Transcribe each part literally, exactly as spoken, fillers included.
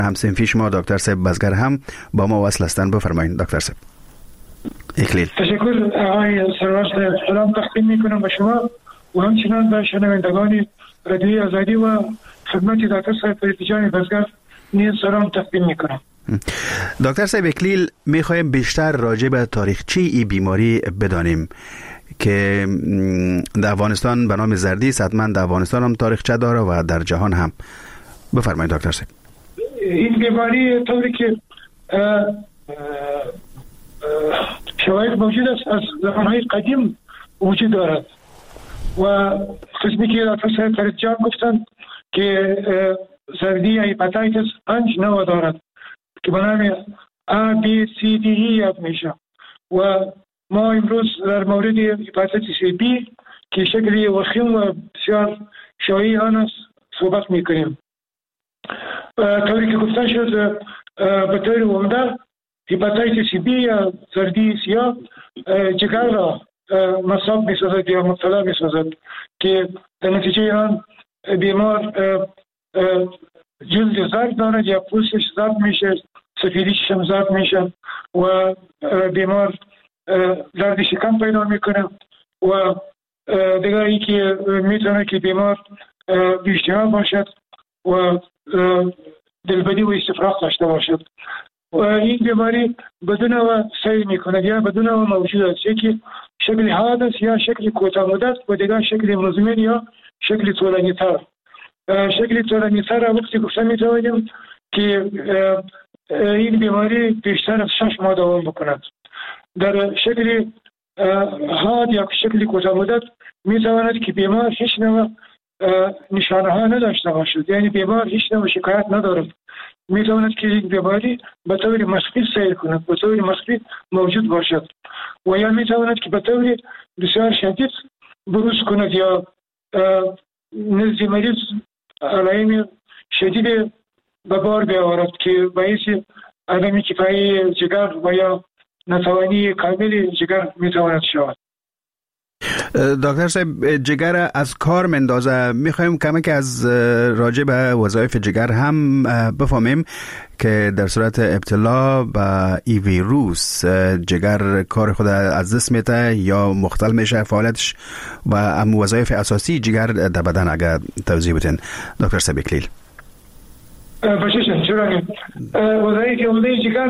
همسنفی شما دکتر صاحب بزگر هم با ما وصل هستند. بفرمایید دکتر صاحب. اکلیل. تشکر آقای سرور صاحب. سلام تقدیم میکنم به شما و همچنان به شنوندگان رادیوی آزادی و خدمت دکتر صاحب فریدی جان بزگر نیز سلام تقدیم میکنم. دکتر صاحب اکلیل، میخوایم بیشتر راجع به تاریخچه این بیماری بدانیم که در افغانستان به نام زردی، حتما در افغانستان هم تاریخچه داره و در جهان هم. بفرمایید دکتر صاحب. این بیماری طوری که شواهد موجود است از زمانهای قدیم وجود دارد و قسمی که دکتر صاحب فرید جان گفتند که زردی یا هپاتیتس پنج نوع دارد که به نام A, B, C, D, E یاد میشه و ما امروز در مورد هپاتیتس B که شکلی وخیم و بسیار شایع آن است صحبت میکنیم. طوری که گفته شد به طور عمده هپاتیتس B یا زردی سیاه جگر را مصاب میسازد یا مبتلا میسازد که در نتیجه آن بیمار جلد زرد دارد یا پوستش زرد میشه، سفیدیش هم زرد میشه و بیمار درد شکم پیدا میکنه و دیگه ای که میتونه که بیمار بی‌اشتها باشد و دلبدی و استفراغ داشته باشد و این بیماری بدون و سیر میکنه یا بدون و موجود است، یکی شکل حاد است یا شکل کوتاه مدت و دیگه شکل مزمن یا شکل طولانی تر. شکل طولانی تر وقتی گفته میتوانیم که این بیماری بیشتر از شش ماه دوام بکند. در شکل حاد یا شکل کوتاه مدت میتواند که بیمار هیچ نوع نشانه ها نداشته باشد، یعنی بیمار هیچ نوع شکایت ندارد. میتواند که این بیماری به طور مخفی سیر کند، به طور مخفی موجود باشد و یا میتواند که به طور بسیار شدید بروز کند یا نزد مریض علائم شدید به بار بیاورد که باعث عدم کفایی جگر و یا نتوانی کامل جگر میتواند شود. دکتر صاحب جگر از کار مندازه، میخوایم کمک از راجع به وظایف جگر هم بفهمیم که در صورت ابتلا به ای ویروس جگر کار خود از دست میده یا مختل میشه فعالیتش و هم وظایف اساسی جگر در بدن اگر توضیح بدین دکتر صاحب اکلیل. باشید چرا نه وظایف عمده جگر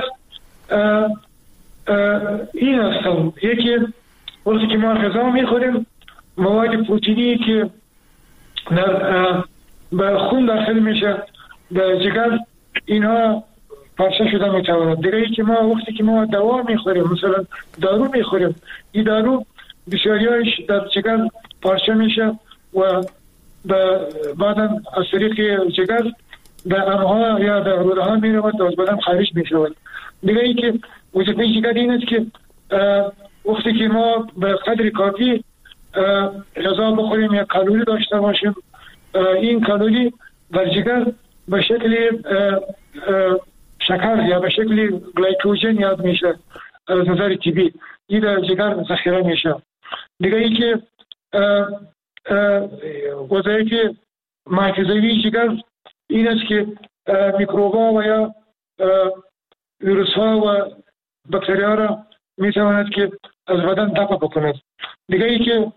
این هستند. یکی وقتی که ما غذا میخوریم مواد پروتئینی که در به خون داخل میشه به جگر اینها پارچه شده میتواند. دیگه ای که ما وقتی که ما دوا میخوریم مثلا دارو میخوریم این دارو بسیاریش در جگر پارچه میشه و بعدا از طریق جگر به امها یا به روده ها میرود و از بدن خارج میشود. دیگه ای که وظیفه جگر این است که وقتی که ما به قدر کافی غذا بخوریم یا کالری داشته باشیم این کالری در جگر به شکل شکر یا به شکل گلیکوژن یاد میشه از نظر طبی، این در جگر ذخیره میشه. دیگه ای که وظایف محفظوی جگر این است که میکروبا و یا ویروس ها و باکتری ها را میتواند که از بدن دفع بکند. دیگه ای که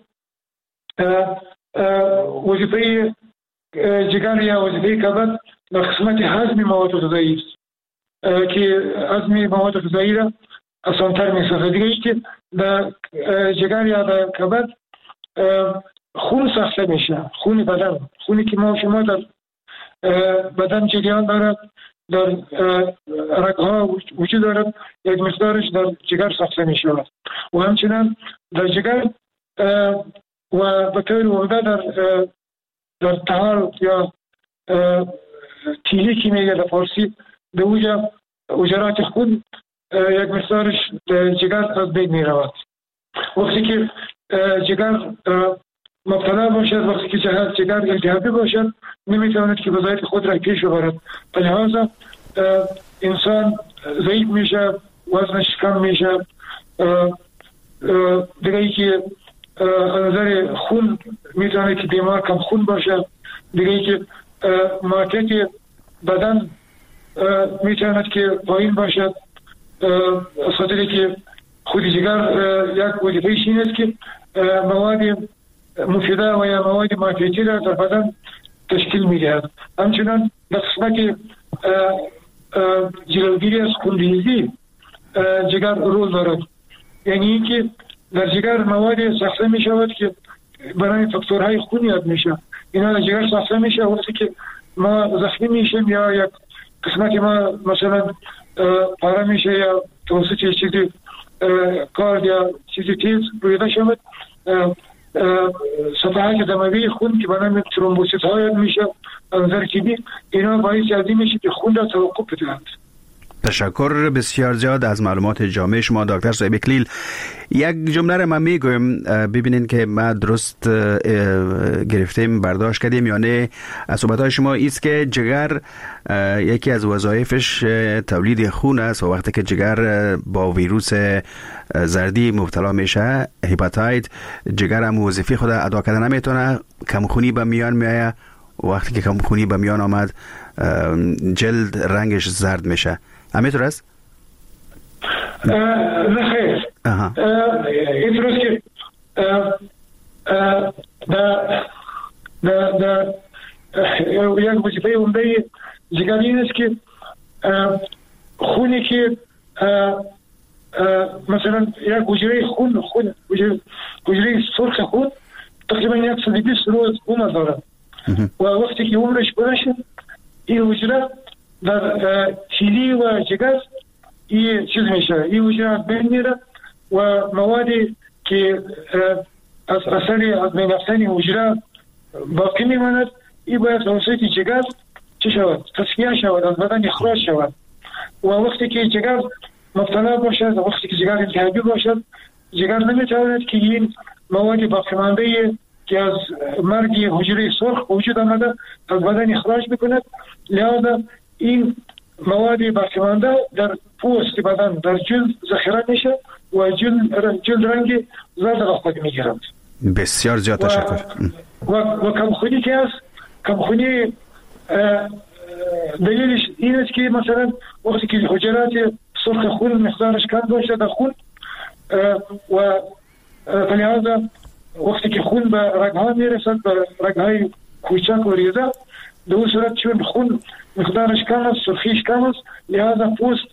وظیفه جگر یا وظیفه کبد در قسمت هضم مواد غذایی است که هضم مواد غذایی را آسان‌تر می‌سازد. دیگه ای که در جگر یا در کبد خون ساخته میشه، خون بدن، خونی که ما شما در بدن جریان دارد در رگ‌ها وجود دارد، یک مقدارش در جگر ساخته می شود و همچنین در جگر و به طور عمده در در طحال یا تیلی که میگه در فارسی به اوجا اجرات خون یک مقدارش در جگر از بین می رود. وقتی که جگر مبتلا باشد، وقتی که جگر التهابی باشد نمیتواند که وظایف خود را پیش ببرد، به لحاظ انسان ضعیف میشه، وزنش کم میشه. دیگه ای که از نظر خون میتونه که بیمار کم خون باشه. دیگه ای که مارکت بدن میتواند که پایین باشد، از خاطر که خود جگر یک وظیفه‌اش این است که مواد مفیده و یا مواد معافیتی را در بدن تشکیل می‌دهد. همچنان در قسمت جلوگیری از خونریزی جگر رول دارد، یعنی اینکه در جگر مواد ساخته می شود که برای فاکتورهای خون یاد میشه. اینا در جگر ساخته میشه وقتی که ما زخمی میشیم یا یک قسمت ما مثلا پاره میشه یا توسط چیزی کارد یا چیزی تیز رویده شود، صفحات دموی خون که برای ترومبوسیت ها یاد میشه انظر کیبی، اینا باعث جدی میشه که خون را توقف بدهند. تشکر بسیار زیاد از معلومات جامع شما دکتر صاحب اکلیل. یک جمله را من میگویم ببینین که ما درست گرفتیم برداشت کردیم یا نه. از صحبت‌های شما ایست که جگر یکی از وظایفش تولید خون است و وقتی که جگر با ویروس زردی مبتلا میشه، هپاتایت، جگر هم وظیفه خود ادا کردن نمیتونه، کمخونی به میان میایه. وقتی که کمخونی به میان آمد جلد رنگش زرد میشه. همینطور است؟ نه خیر. اینطور است که در یک وظیفه عمده جگر این است که خونی که مثلا یک حجره خون خون حجره سرخ خون تقریبا یک صد و بیست روز عمر دارد و وقتی که عمرش برشه این حجره در تیلی و جگر این چیز میشه، این حجره بین میره و موادی که از اثر از بین رفتن حجره باقی میماند این باید توسط جگر چه شود؟ تصفیه شود، از بدن اخراج شود و وقتی که جگر مبتلا باشد، وقتی که جگر التهابی باشد، جگر نمیتواند که این مواد باقی مانده که از مرگ حجره سرخ وجود آمده از بدن اخراج میکند، لذا این مواد باقی مانده در پوست بدن در جلد ذخیره میشه و جلد جلد رنگ زرد را خود میگیرند. بسیار زیاد تشکر. و و کمخونی که است، کمخونی دلیلش این است که مثلا وقتی که حجرات سرخ خون مقدارش کم باشه در خون و فلهذا وقتی که خون به رگها میرسد، به رگهای کوچک و ریزه، در اون صورت چون خون مقدارش کم است، سرخیش کم است، لذا پوست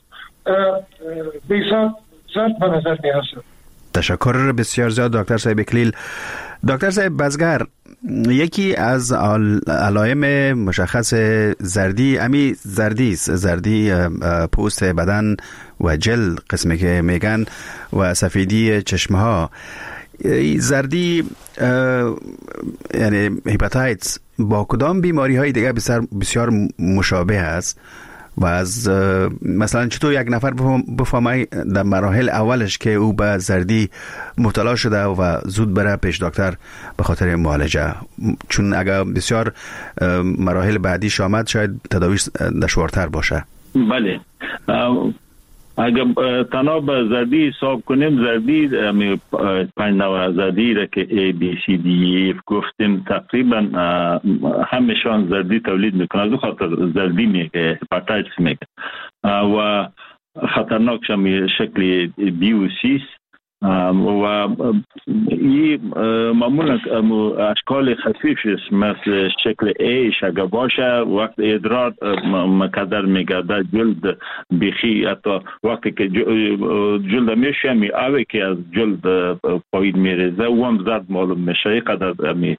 بیسا زرد به نظر میرسد. تشکر بسیار زیاد دکتر صاحب اکلیل. دکتر صاحب بزگر، یکی از علائم مشخص زردی امی زردی است، زردی پوست بدن و جلد قسمی که میگن و سفیدی چشمه ها. زردی یعنی هپاتایتس با کدام بیماری های دیگه بسیار مشابه است و از مثلا چطور یک نفر بفهمه در مراحل اولش که او به زردی مبتلا شده و زود بره پیش دکتر به خاطر معالجه، چون اگر بسیار مراحل بعدیش آمد شاید تداویش دشوارتر باشه. بله، اگر تنها به زردی حساب کنیم، زردی پنج نوع زردی را که A, B, C, D, E گفتیم تقریبا همشان زردی تولید میکنه. از اون خاطر زردی میگه، هپاتایتس میگه و خطرناکش هم شکل بی و سی و این معمولا اشکال خفیفش مثل شکل ایش اگر باشه وقت ادرار مقدر میگرده، جلد بیخی، حتی وقتی که جلد میشه می آوه که از جلد پایین میریزه و هم زرد معلوم میشه. قدر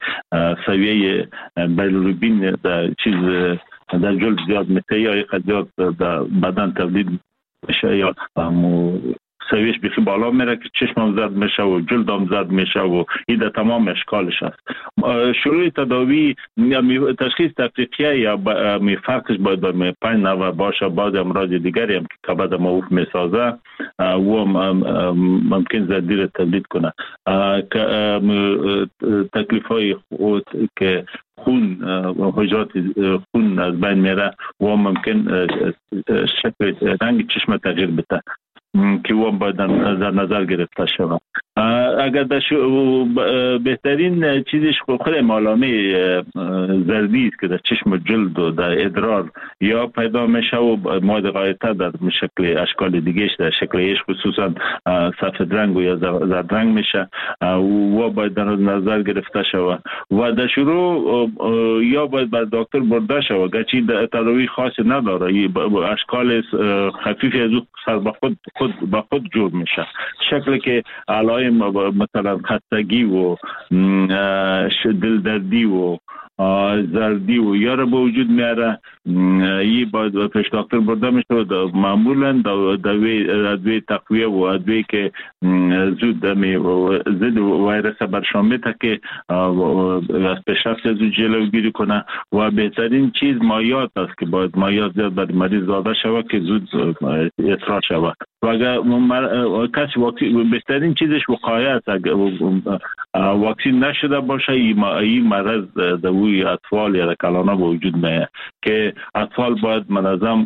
سویه بیلیروبین در چیز در جلد زیاد میشه یا یک زیاد در بدن تولید میشه یا سویش بیخی بالا میره که چشمم زرد میشه و جلدم زرد میشه و این در تمام اشکالش هست. شروع تداوی تشخیص تفریقیه یا فرقش باید با پنج نوع باشه. بعض امراض دیگری هم که کبد موف میسازه و ممکن زردی را تولید کنه. تکلیف های خود که خون حجرات خون از بین میره و ممکن شکل رنگ چشم تغییر بده که او باید در نظر گرفته شود. اگر داشو بهترین چیزش خود علامه زردی است که در چشم جلد و در ادرار یا پیدا میشه و ماده غایطه در شکل اشکال دیگهش در شکلش خصوصا سفید رنگ و یا زرد رنگ میشه و باید در نظر گرفته شود و در شروع یا باید بر دکتر برده شود گرچه تداوی خاصی نداره اشکال خفیفی از سر به خود خود به خود جور میشه شکلی که علائم مثلا خستگی و دلدردی و زردی و یا را به وجود میاره ای باید پیش دکتر برده میشه معمولا ادویه تقویه و ادویه که زود ضد ویروس برشان میده که از پیشرفت از جلوگیری کنه و بهترین چیز مایعات است که باید مایعات زیاد بر مریض داده شود که زود اصلاح شود و اگر کسی واکسین بهترین چیزش وقایه است اگر واکسین نشده باشه این مرض دوی اطفال یا کلانا به وجود میاد که اطفال باید منظم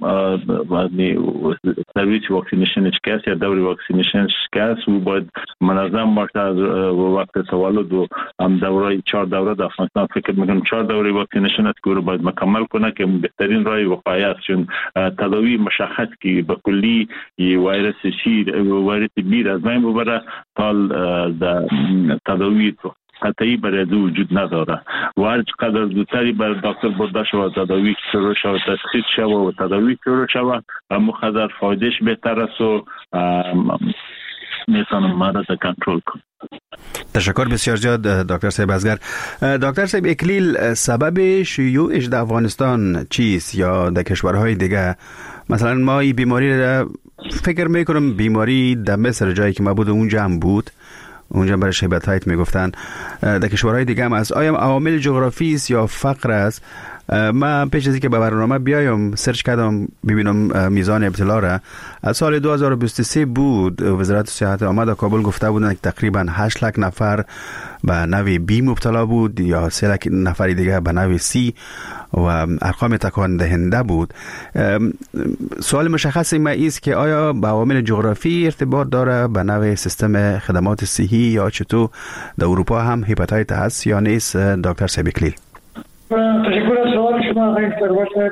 سرویس واکسینیشن کس یا دوری واکسینیشن کس و باید منظم باشه از وقت تولد و هم دوره چهار دوره در افغانستان فکر میکنم چهار دوره واکسینیشن است که رو باید مکمل کنه که بهترین راه وقایه است چون تداوی مشخص که به کلی ویروس سی ویروس بی از بین ببره تا تداوی قطعی برای دو وجود نداره و هر چقدر زودتری بر دکتر برده شود تداوی شروع شود تشخیص شود و تداوی شروع شود اما قدر فایدهش بهتر است و میتونم مرض کنترل کنم. تشکر بسیار زیاد دکتر صاحب ازگر. دکتر صاحب اکلیل سبب شیوعش در افغانستان چیست یا در کشورهای دیگه؟ مثلا ما این بیماری را فکر میکنم بیماری در مصر جایی که ما بود اونجا هم بود اونجا برای هپاتیت میگفتن در کشورهای دیگه هم از آیا عوامل جغرافی است یا فقر است؟ من پیش از اینکه به برنامه بیایم سرچ کردم ببینم میزان ابتلا را از سال دو هزار و بیست و سه بود وزارت صحت آمد کابل گفته بودن که تقریبا هشت لک نفر به نوع بی مبتلا بود یا سه لک نفر دیگه به نوع سی و ارقام تکان دهنده بود. سوال مشخص ما است که آیا با عوامل جغرافی ارتباط داره به نوع سیستم خدمات صحی یا چطور در اروپا هم هپاتیت هست یا نیست؟ دکتر صاحب اکلیل. تشکر از سوال شما آقای ثروت.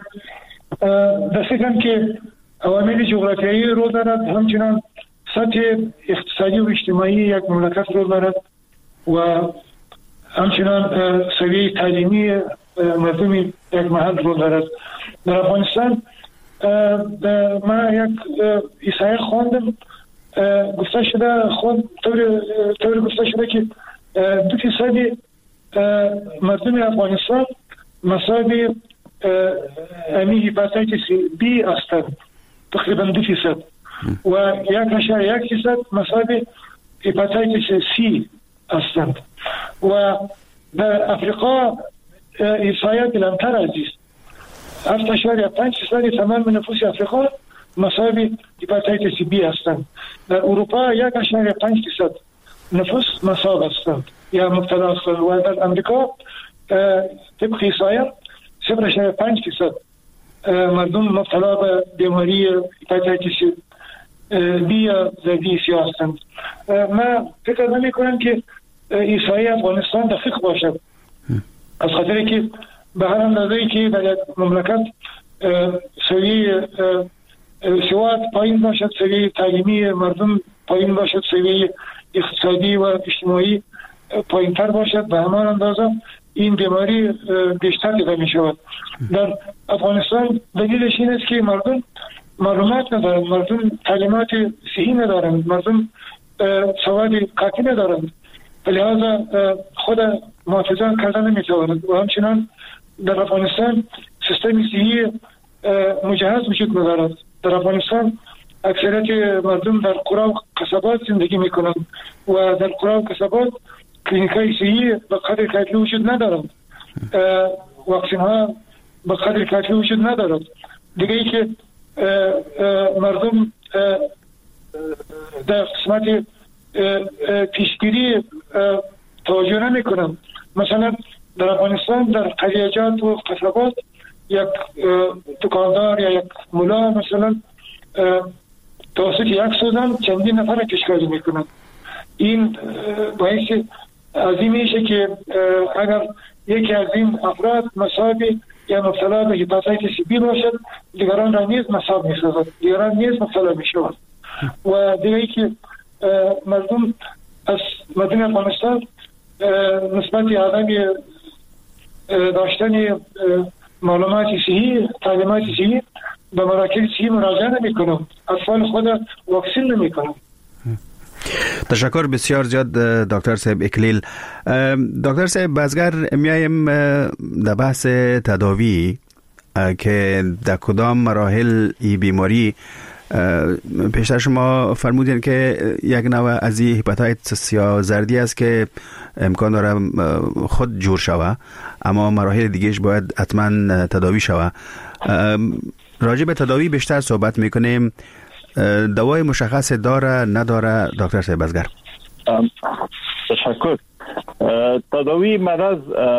دستیدم که عوامل جغرافیایی رو دارد، همچنان سطح اقتصادی و اجتماعی یک مملکت رو دارد و همچنان سویه تعلیمی مردم یک محل رو دارد. در افغانستان من یک احصایه خواندم گفته شده خود طور گفته شده که دو فیصد مردم افغانستان مصاب امی هپاتیتس بی هستند، تقریبا دو فیصد و یک اشار یک فیصد مصاب هپاتیتس سی هستند و در افریقا احصایه بلندتر از است. هفت اشار پنج فیصد تمام نفوس افریقا مصاب هپاتیتس بی هستند. در اروپا یک اشار پنج فیصد نفوس مصاب هستند یا مبتلا هستند و در امریکا طبق احصایه صفر اشاره پنج فیصد مردم مبتلا به بیماری هپاتیتس بی یا زردی سی هستند. من فکر نمی کنم که احصایه افغانستان دقیق باشد از خاطر که به هر اندازه‌ای که در یک مملکت سویه سواد پایین باشد، سویه تعلیمی مردم پایین باشد، سویه اقتصادی و اجتماعی پایین تر باشد، به همان اندازه این بیماری بیشتر دیده می شود. در افغانستان دلیلش این است که مردم معلومات ندارند، مردم تعلیمات صحی ندارند، مردم سواد کافی ندارند، لذا خود محافظت کردن نمی توانند و همچنان در افغانستان سیستم صحی مجهز وجود ندارد. در افغانستان اکثریت مردم در قرى و قصبات زندگی می کنند و در قرى و قصبات کلینیکای صحی به قدر کافی وجود ندارند، واکسین ها به قدر کافی وجود ندارد. دیگه ای که مردم در قسمت پیشگیری توجه نمی کنند. مثلا در افغانستان در قریجات و قصبات یک دکاندار یا یک ملا مثلا توسط یک سوزن چندین نفر کشکاری می کنند. این باعث از این میشه که اگر یکی از این افراد مصاب یا مبتلا به هپاتیتس بی باشد، دیگران را نیز مصاب می‌سازد، دیگران نیز مبتلا می‌شوند. و دیگه که مردم از مردم افغانستان نسبت عدم داشتن معلومات صحیح، تعلیمات صحیح به مراکز صحیح مراجعه نمی‌کنند، اطفال خود واکسین نمی‌کنند. تشکر بسیار زیاد دکتر صاحب اکلیل. دکتر صاحب بازگر میایم در بحث تداوی که در کدام مراحل ای بیماری پیشتر شما فرمودین که یک نوع از این هپاتیتس یا زردی است که امکان داره خود جور شوه، اما مراحل دیگهش باید حتما تداوی شوه. راجع به تداوی بیشتر صحبت میکنیم. دوای مشخص داره نداره دکتر صاحب بازگر؟ تشکر. تداوی مرض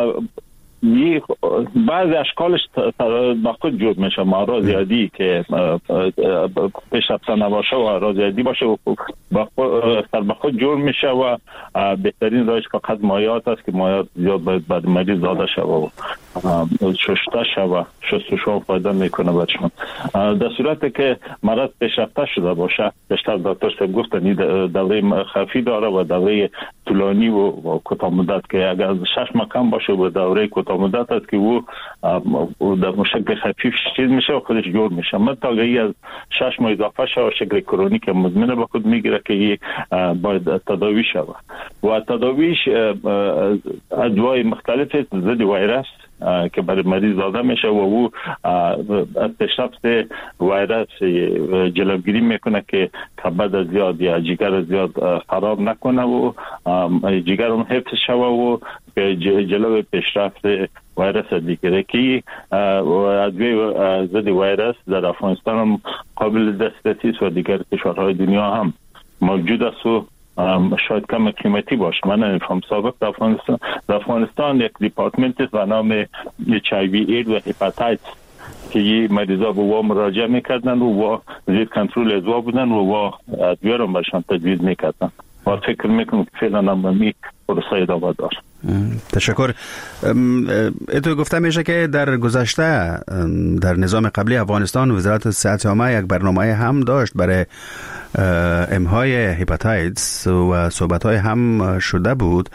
بعض اشکالش با خود جور میشه، مارا زیادی که پیشرفته نباشه و امراض زیادی باشه و با خود جور میشه و بهترین راهش فقط مایعات است که مایعات زیاد باید بعد مریض داده شده و شسته شده، شستشو فایده میکنه برشون. در صورتی که مرض پیشرفته شده باشه، بیشتر دکتر صاحب گفتن دوره خفیف داره و دوره طولانی و کوتاه مدت که اگر شش ماه کم باشه و دوره کوتاه مدت است که او در شکل خفیف چیز میشه و خودش جور میشه. متأگی از شش ماه اضافه شده و شکل کرونیک مزمن به خود میگیره که باید تداوی شود و تداویش ادوای مختلف ضد ویروس که برای مریض داده میشه و او از پیشرفت ویروس جلوگیری میکنه که کبد زیاد یا جگر زیاد خراب نکنه و جگر هم حفظ شوه و جلو پیشرفت ویروس دیگه که ادویه ضد ویروس در افغانستان هم قابل دسترسی است و دیگر کشورهای دنیا هم موجود است و شاید کم قیمتی باشه. من نمیفهم سابق در افغانستان در افغانستان یک دیپارتمنت است به نام اچ آی وی اید و هپاتیتس که یه مریضا به وا مراجعه میکردن و وا زیر کنترل ادوا بودن و وا ادویه رو برشان تجویز میکردن و فکر میکنم که فعلا نمی پروسه ادامه دار. تشکر. اتو گفته میشه که در گذشته در نظام قبلی افغانستان وزارت صحت عامه یک برنامه هم داشت برای امهای هپاتیتس و صحبت‌های هم شده بود.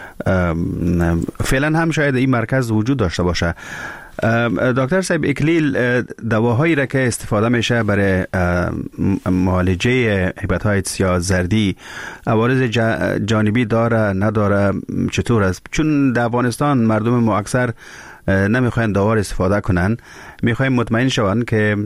فعلا هم شاید این مرکز وجود داشته باشه. دکتر صاحب اکلیل، دواهایی را که استفاده میشه برای معالجه هپاتیتس یا زردی عوارض جانبی داره نداره، چطور است؟ چون در افغانستان مردم ما اکثر نمیخواین دوا استفاده کنن، میخوایم مطمئن شون که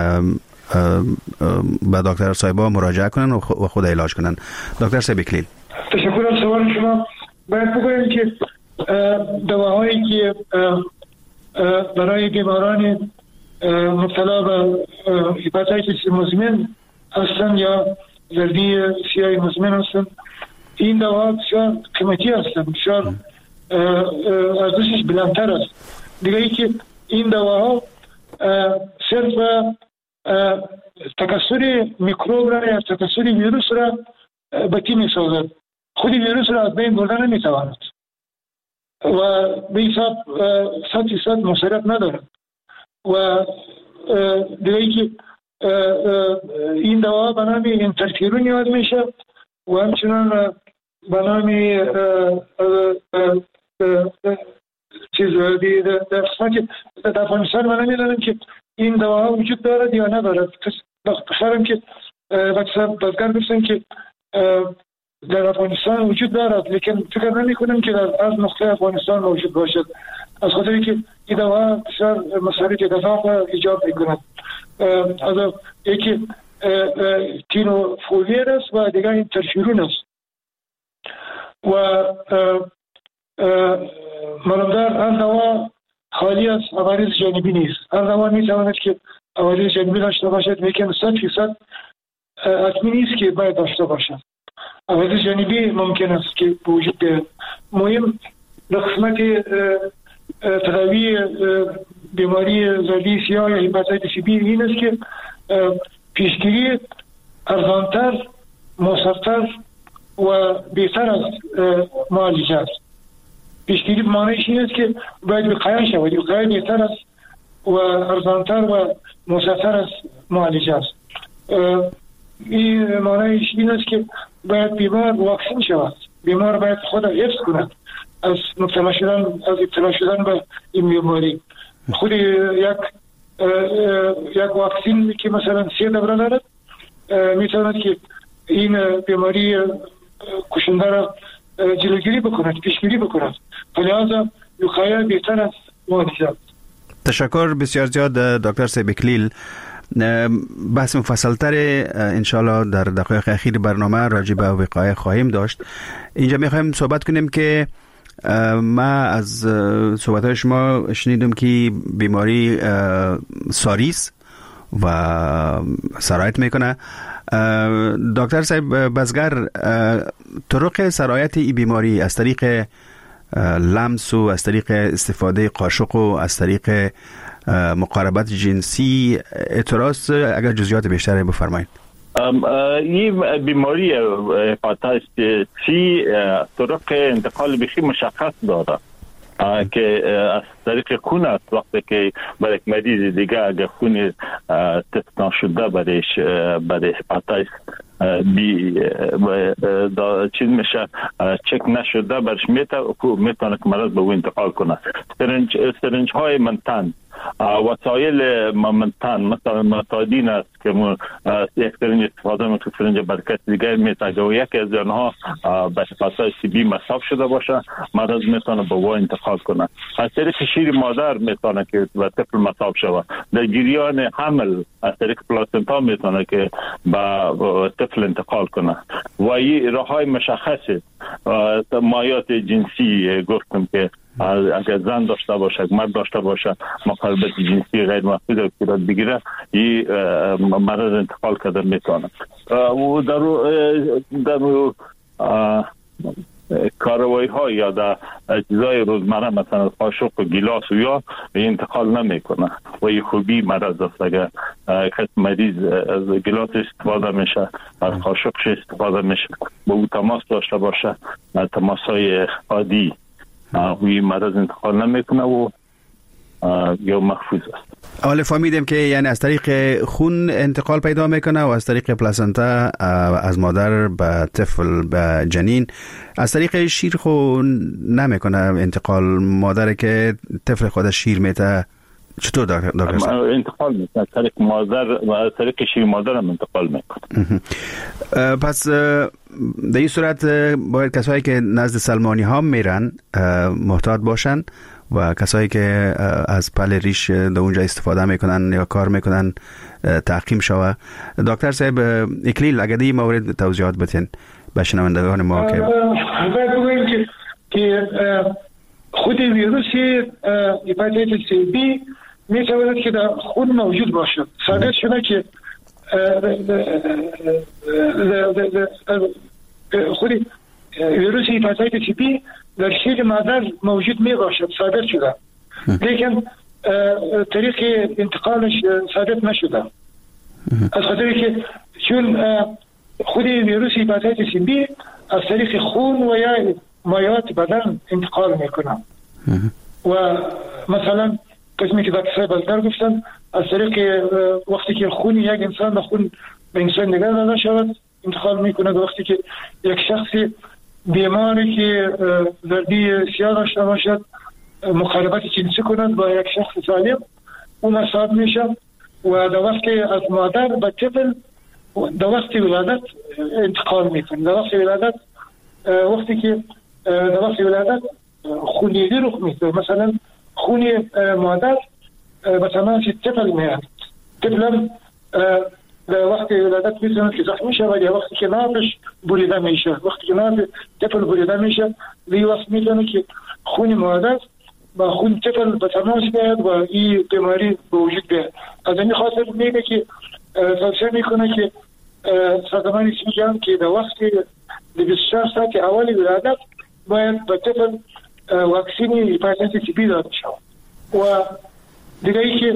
به دکتر صاحبا مراجعه کنن و خود علاج کنن. دکتر صاحب اکلیل. تشکر از سوال شما. باید بگویم که دواهایی که برای بیماران مبتلا به هپاتیتس مزمن هستند یا زردی سیاه مزمن هستند، این دواها بسیار قیمتی هستند، بسیار ارزشش بلندتر است. دیگه ای که این دواها صرف تکثر میکروب را یا تکثر ویروس را بطی می سازد، خود ویروس را از بین بردن نمی تواند و به حساب صد فیصد مصرف ندارد. و دیگه ای که این دوا به نام انترفیرون یاد میشه و همچنان به نام چیز در قسمت در افغانستان من نمیدانم که این دواها وجود دارد یا ندارد. بخیرم که بازگر گفتن که در افغانستان وجود دارد، لیکن فکر نمی کنم که در از نقطه افغانستان موجود باشد، از خاطر که این دوا بسیار مصارف دفاق ایجاد می کند. از یکی تینوفوویر است و دیگر انترفیرون است و معلومدار هر دوا خالی از عوارض جانبی نیست. هر دوا می تواند که عوارض جانبی داشته باشد، لیکن صد فیصد حتمی نیست که باید داشته باشد. عوارض جانبی ممکن است که وجود بیاید. مهم در قسمت تداوی بیماری زردی سیاه یا هپاتیتس بی این است که پیشگیری ارزانتر، موثرتر و بهتر از معالجه است. پیشگیری معنیش این است که باید وقایه شود. وقایه بهتر است و ارزانتر و موثرتر از معالجه است. این معنیش این است که باید بیمار واکسین شود. بیمار باید خود حفظ کند از مبتلا شدن از ابتلا شدن به این بیماری. خود یک یک واکسین که مثلا سه دوره دارد میتواند که این بیماری کشنده را جلوگیری بکند، پیشگیری بکند. لذا وقایه بهتر از معالجه. تشکر بسیار زیاد دکتر صاحب اکلیل. بحث مفصل‌تر انشالله در دقایق اخیر برنامه راجع به وقایه خواهیم داشت. اینجا میخوایم صحبت کنیم که ما از صحبت‌های شما شنیدم که بیماری ساریس و سرایت میکنه. دکتر صاحب بزگر، طرق سرایت این بیماری از طریق لمس و از طریق استفاده قاشق و از طریق مقاربت جنسی اعتراض، اگر جزئیات بیشتری بفرمایید. این بیماری هپاتیت سی طرق انتقال بخی مشخص داره که از طریق خون است. وقتی که برای مریض دیگه اگر خون تست نشده برایش برای هپاتیت بی چیز میشه چک نشده برش میتونه که مرض به او انتقال کنه. سرنج سرنج های منتن، وسایل منتن مثلا متادین است که ما یک سرنج استفاده میکنیم، سرنج برکت دیگه میتونه و یکی از آنها به هپاتیت بی مصاب شده باشه، مرض میتونه به او انتقال کنه. از طریق شیر مادر میتونه که به طفل مصاب شود. در جریان حمل از طریق پلاسنتا میتونه که به طفل انتقال کنه. و این راههای مشخصه. مایات جنسی گفتم که اگر زن داشته باشه، مرد داشته باشه، مقاربت جنسی غیر محفوظ و صورت بگیره، این مرض انتقال کرده میتونه. و در در کاروائی ها یا در اجزای روزمره مثلا قاشق و گیلاس و یا انتقال نمیکنه و این خوبی مرض است. اگر کس مریض از گیلاس استفاده میشه، از قاشق استفاده میشه، با او تماس داشته باشه، تماس های عادی و این مرض انتقال نمیکنه و یا محفوظ است. اول فهمیدم که یعنی از طریق خون انتقال پیدا میکنه و از طریق پلاسنتا از مادر به طفل به جنین. از طریق شیر خو نمیکنه انتقال، مادر که طفل خودش شیر میته چطور دکتر؟ انتقال میکنه از طریق مادر و از طریق شیر مادر هم انتقال میکنه. پس در این صورت باید کسایی که نزد سلمانی ها میرن محتاط باشن و کسایی که از پل ریش در اونجا استفاده میکنن یا کار میکنن تعقیم شوه. دکتر صاحب اکلیل، اگر این مورد توضیحات بتین به شنوندگان ما. که باید بگویم که که خود ویروس هپاتیتس بی میتواند که در خون موجود باشد. ثابت شده که خود ویروس هپاتیتس بی در شیر مادر موجود می باشد، ثابت شده، لیکن طریق انتقالش ثابت نشده. از خاطر که چون خود ویروس هپاتیتس بی از طریق خون و یا مایات بدن انتقال میکنه و مثلا قسمی که دکتر بزرگ گفتن از طریق وقتی که خون یک انسان به خون به انسان دیگر داده شود انتقال میکنه. وقتی که یک شخصی بیماری که دردی سیاه داشته باشد مقاربت جنسی کند با یک شخص سالم اون مصاب میشه و در وقتی از مادر به طفل در وقتی ولادت انتقال میکنه. در وقتی ولادت وقتی که در وقتی ولادت خونریزی رخ میده، مثلا خون مادر به تماس طفل میاد، طفل هم در وقتی ولادت میتونه که زخمی شود یا وقتی که نافش بریده میشه. وقتی که ناف طفل بریده میشه این وقت میتونه که خون مادر با خون طفل به تماس بیاد و این بیماری به وجود بیاد. از این خاطر میگه که توصیه میکنه که سازمان اسمی جمع که در وقتی در بیست و چهار ساعت اول ولادت باید به طفل واکسین هپاتیتس بی داده شود. و دیگه ای که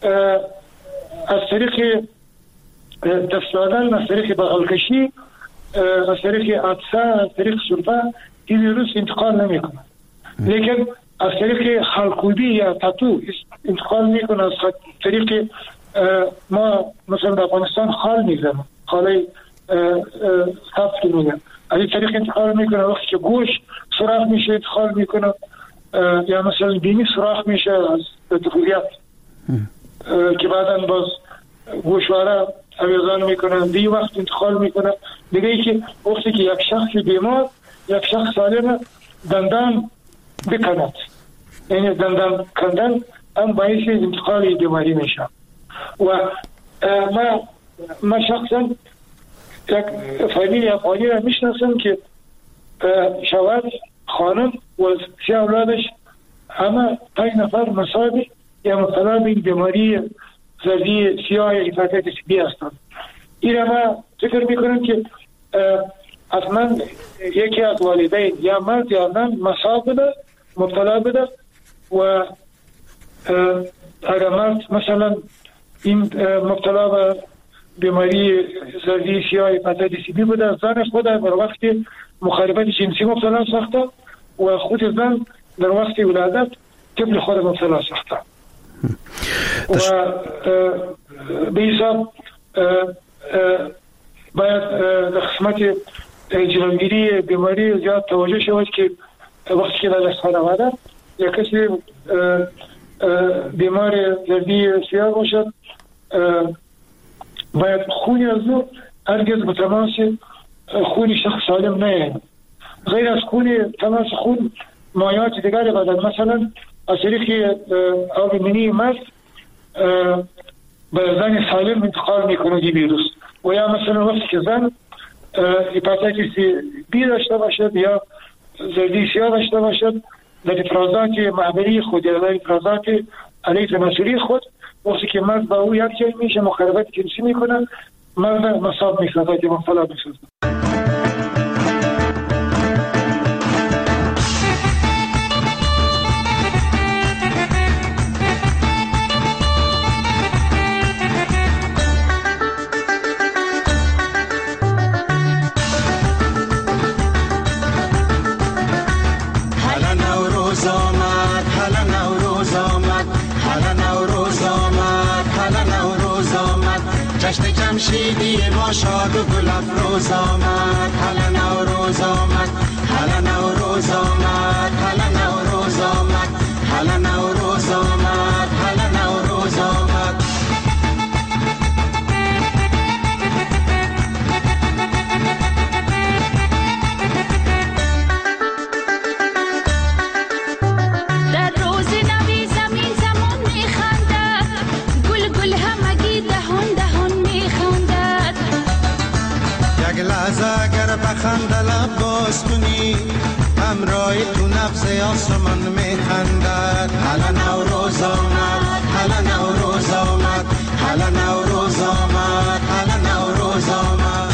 از طریق دست دادن، از طریق بغل کشی از طریق عطسه، از طریق سرفه این ویروس انتقال نمیکنه، لیکن از طریق خلقودی یا تاتو انتقال میکنه. از طریق ما مثلا در افغانستان خال میزنم، خاله سبز که میگن، از این طریق انتقال میکنه. وقتی که گوش سراخ میشه انتقال میکنه، یا مثلا بینی سراخ میشه از طفولیت که بعدا باز گوشواره اویزان میکنه، دی وقت انتقال میکنه. دیگه ای که وقتی که یک شخص بیمار یک شخص سالم دندان بکند، یعنی دندان کندن هم باعث انتقال بیماری میشه. و ما ما شخصا یک فامیلی افغانی را میشناسم که شوهر، خانم و سه اولادش همه پنج نفر مصابی یا مبتلا به بیماری زردی سیاه یا هپاتیتس بی هستند. این را ما فکر میکنم که اصلا یکی از والدین یا مرد یا زن مصاب بده، مبتلا بده، و اگر مرد مثلا این مبتلا به بیماری زردی سیاه هپاتیتس بی بوده، زن خود در وقت مخالفت جنسی مبتلا ساخته و خود زن در وقت ولادت طفل خود مبتلا ساخته. و به حساب باید در قسمت جلوگیری بیماری زیاد توجه شود که وقتی که در خانواده یا کسی بیمار زردی سیاه باشد، باید خونی از او هرگز به تماس خونی شخص سالم نیاید. غیر از خون تماس خون مایعات دیگر بدن، مثلا از طریق آب منی مرد به زن سالم انتقال میکنه دی ویروس. و یا مثلا وقتی که زن هپاتیتس بی داشته باشد یا زردی سیاه داشته باشد، در افرازات معبری خود یا در افرازات علیه تناسلی خود، وقتی که مرد با او یک جای میشه مخالفت جنسی میکنه، مرد مصاب میشه که مبتلا میشه. جمشیدی ما شاد و گل افروز آمد، هلا نوروز آمد، هلا نوروز آمد، هلا نوروز آمد، هلا نوروز آمد، هلا نوروز آمد. در روز نوی زمین زمان میخندد، گل گل همگی دهان دهان میخندد. یک لحظه اگر بخنده لب باز کنی، همراه تو نفس آسمان میخندد. هلا نوروز آمد، هلا نوروز آمد، هلا نوروز آمد، هلا نوروز آمد.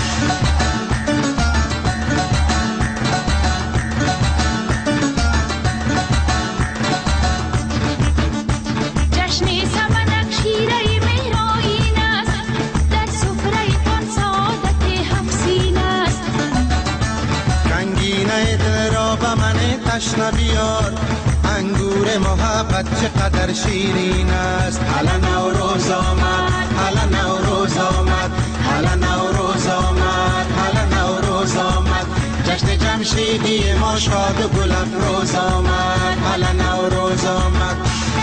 جشن سمنک شیره مهرآیین است، در سفره پان سعادت هفسین است. رنگینه دل را به من تشنه بیار، انگور محبت چقدر شیرین است. هلا نوروز آمد، هلا نوروز آمد، هلا نوروز آمد، هلا نوروز آمد. جشن جمشیدی ما شاد و گل افروز آمد، هلا نوروز آمد.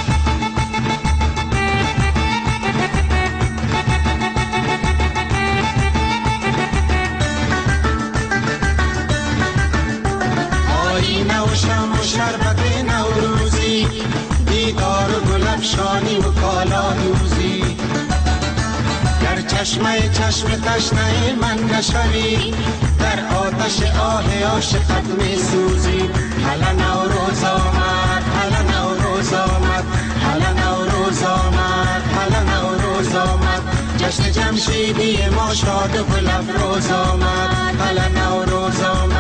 آینه و شم و شربت نوروزی، دیدار و گل افشانی و کالا دوزی. در چشمه چشم تشنه من نشوی، در آتش آه عاشقت می سوزی. هلا نوروز آمد، هلا نوروز آمد، هلا نوروز آمد، هلا نوروز آمد. جشن جمشیدی ما شاد و گل افروز آمد، هلا نوروز آمد.